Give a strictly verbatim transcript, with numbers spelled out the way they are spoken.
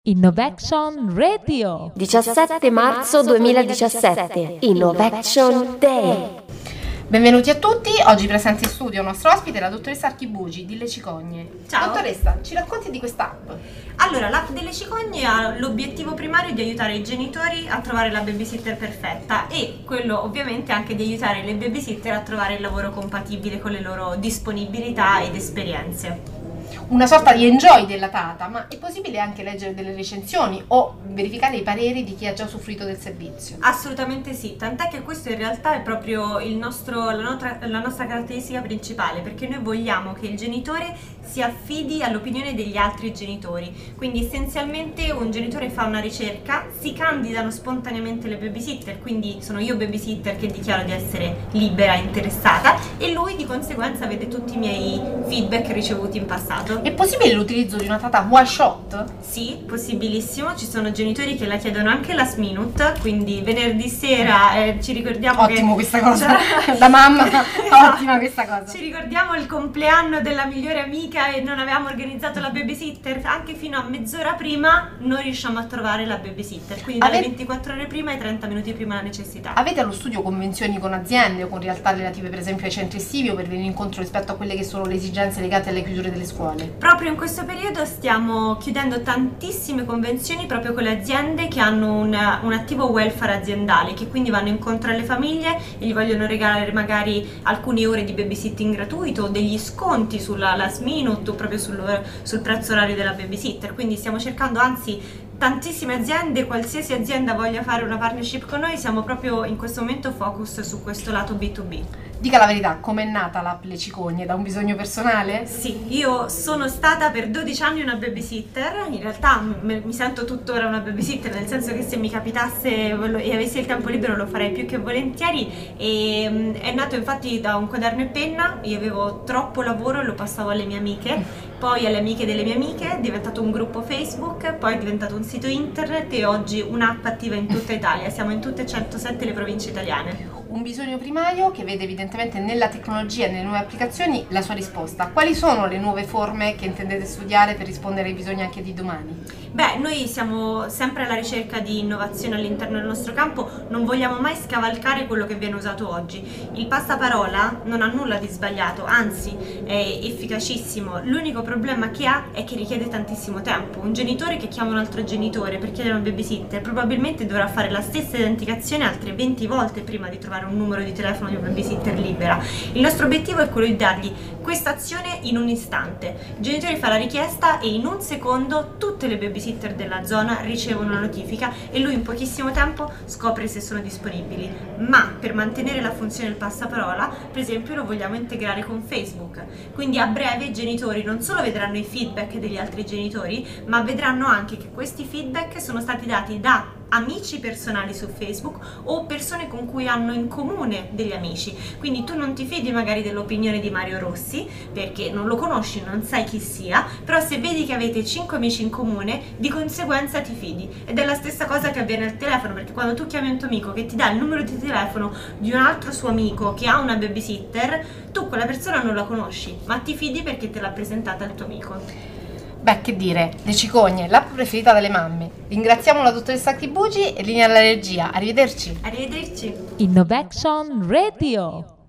Innovation Radio. diciassette marzo duemiladiciassette, Innovation Day. Benvenuti a tutti, oggi presente in studio il nostro ospite, la dottoressa Archibugi di Le Cicogne. Ciao. Dottoressa, ci racconti di quest'app? Allora, l'app delle Cicogne ha l'obiettivo primario di aiutare i genitori a trovare la babysitter perfetta e quello ovviamente anche di aiutare le babysitter a trovare il lavoro compatibile con le loro disponibilità ed esperienze. Una sorta di enjoy della Tata, ma è possibile anche leggere delle recensioni o verificare i pareri di chi ha già usufruito del servizio? Assolutamente sì, tant'è che questo in realtà è proprio il nostro, la, nostra, la nostra caratteristica principale, perché noi vogliamo che il genitore si affidi all'opinione degli altri genitori. Quindi essenzialmente un genitore fa una ricerca, si candidano spontaneamente le babysitter, quindi sono io babysitter che dichiaro di essere libera e interessata e lui di conseguenza vede tutti i miei feedback ricevuti in passato. È possibile l'utilizzo di una Tata one shot? Sì, possibilissimo, ci sono genitori che la chiedono anche last minute, quindi venerdì sera eh, ci ricordiamo Ottimo che questa cosa, da mamma, ottima questa cosa. Ci ricordiamo il compleanno della migliore amica e non avevamo organizzato la babysitter, anche fino a mezz'ora prima non riusciamo a trovare la babysitter, quindi dalle Ave... ventiquattro ore prima ai trenta minuti prima la necessità. Avete allo studio convenzioni con aziende o con realtà relative per esempio ai centri estivi o per venire incontro rispetto a quelle che sono le esigenze legate alle chiusure delle scuole? Proprio in questo periodo stiamo chiudendo tantissime convenzioni proprio con le aziende che hanno un, un attivo welfare aziendale, che quindi vanno incontro alle famiglie e gli vogliono regalare magari alcune ore di babysitting gratuito o degli sconti sulla last minute o proprio sul, sul prezzo orario della babysitter, quindi stiamo cercando, anzi tantissime aziende, qualsiasi azienda voglia fare una partnership con noi, siamo proprio in questo momento focus su questo lato B due B. Dica la verità, com'è nata l'app Le Cicogne? Da un bisogno personale? Sì, io sono stata per dodici anni una babysitter, in realtà mi, mi sento tuttora una babysitter, nel senso che se mi capitasse e avessi il tempo libero lo farei più che volentieri e um, è nato infatti da un quaderno e penna, io avevo troppo lavoro e lo passavo alle mie amiche, poi alle amiche delle mie amiche, è diventato un gruppo Facebook, poi è diventato un sito internet e oggi un'app attiva in tutta Italia, siamo in tutte e centosette le province italiane. Un bisogno primario che vede evidentemente nella tecnologia e nelle nuove applicazioni la sua risposta. Quali sono le nuove forme che intendete studiare per rispondere ai bisogni anche di domani? Beh, noi siamo sempre alla ricerca di innovazione all'interno del nostro campo, non vogliamo mai scavalcare quello che viene usato oggi. Il passaparola non ha nulla di sbagliato, anzi è efficacissimo. L'unico problema che ha è che richiede tantissimo tempo. Un genitore che chiama un altro genitore per chiedere una babysitter probabilmente dovrà fare la stessa identificazione altre venti volte prima di trovare un numero di telefono di una babysitter libera. Il nostro obiettivo è quello di dargli questa azione in un istante. Il genitore fa la richiesta e in un secondo tutte le babysitter della zona ricevono una notifica e lui in pochissimo tempo scopre se sono disponibili. Ma per mantenere la funzione del passaparola, per esempio, lo vogliamo integrare con Facebook. Quindi a breve i genitori non solo vedranno i feedback degli altri genitori, ma vedranno anche che questi feedback sono stati dati da amici personali su Facebook o persone con cui hanno in comune degli amici. Quindi tu non ti fidi magari dell'opinione di Mario Rossi perché non lo conosci, non sai chi sia, però se vedi che avete cinque amici in comune di conseguenza ti fidi. Ed è la stessa cosa che avviene al telefono, perché quando tu chiami un tuo amico che ti dà il numero di telefono di un altro suo amico che ha una babysitter, tu quella persona non la conosci ma ti fidi perché te l'ha presentata il tuo amico. Beh, che dire, Le Cicogne, l'app preferita dalle mamme. Ringraziamo la dottoressa Archibugi e linea alla regia. Arrivederci. Arrivederci. Innovation Radio.